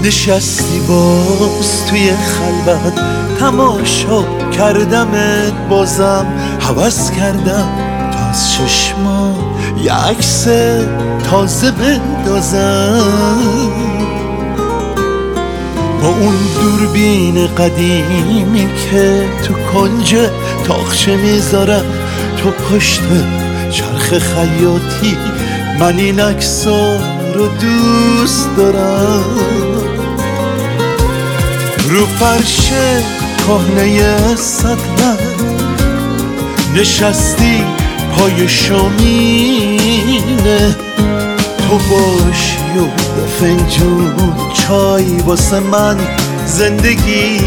نشستی باز توی خلوت، تماشا کردمت بازم، هوس کردم تا از چشما یه عکس تازه بندازم. با اون دوربین قدیمی که تو کنج تاقچه میذارم، تو پشت چرخ خیاطی، من این عکس‌ها رو دوست دارم. رو فرش کهنه صدرت نشستی پای شومینه، تو باشی و فنجون چای واسه من زندگی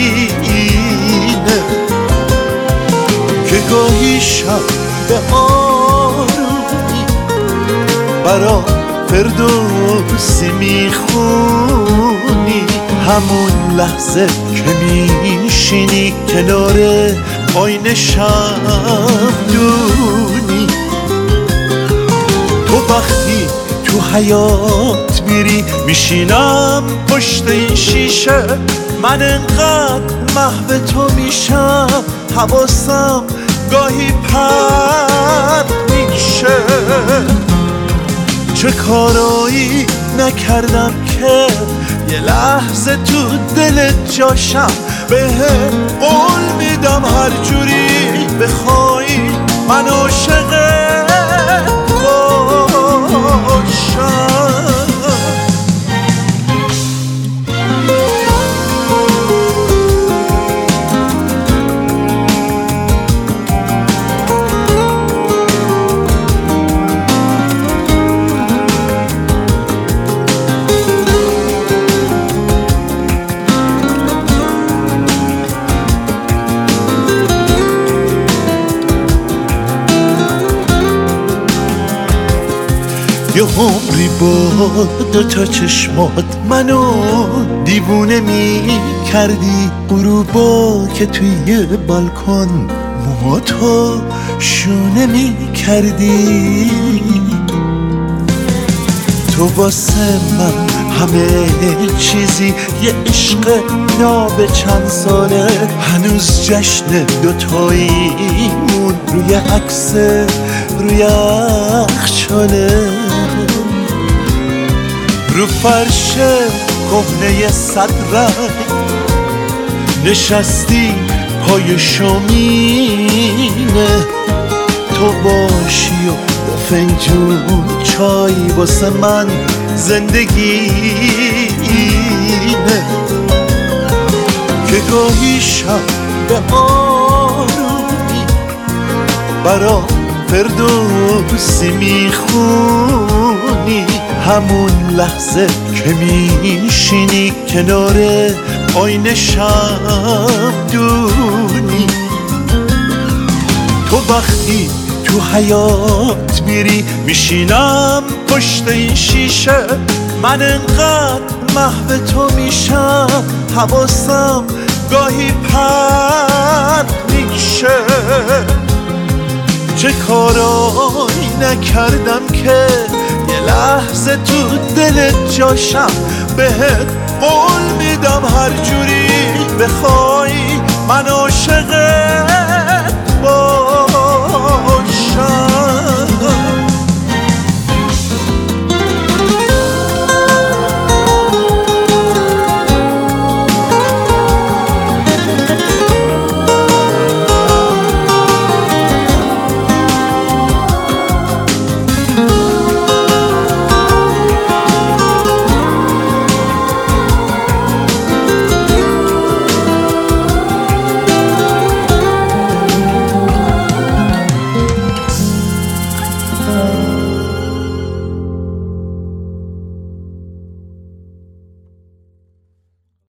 اینه که گاهی شب به آرومی برا فردوسی میخونی، همون لحظه که میشینی کنار آینه شمدونی. تو وقتی تو حیات میری میشینم پشت این شیشه، من انقدر محو تو میشم حواسم گاهی پرت میشه. چه کارایی نکردم که یه لحظه تو دلت جاشم، بهت قول میدم هر جوری بخوای من عاشقت باشم. یه عمری با دوتا چشمات منو دیوونه می کردی، غروبا که توی بالکن موهاتو شونه می کردی. تو واسه من همه چیزی، یه عشق ناب چند ساله، هنوز جشن دوتاییمون روی عکس روی یخچاله. رو فرش کهنه صدرت نشستی پای شومینه، تو باشی و فنجون چای واسه من زندگی اینه که گاهی شب به آرومی برا فردوسی میخونی، همون لحظه که میشینی کنار آینه شمدونی. تو وقتی تو حیات میری میشینم پشت این شیشه، من انقدر محو تو میشم حواسم گاهی پرت میشه. چه کارایی نکردم که یه لحظه تو دلت جاشم، بهت قول میدم هر جوری بخوای من عاشقت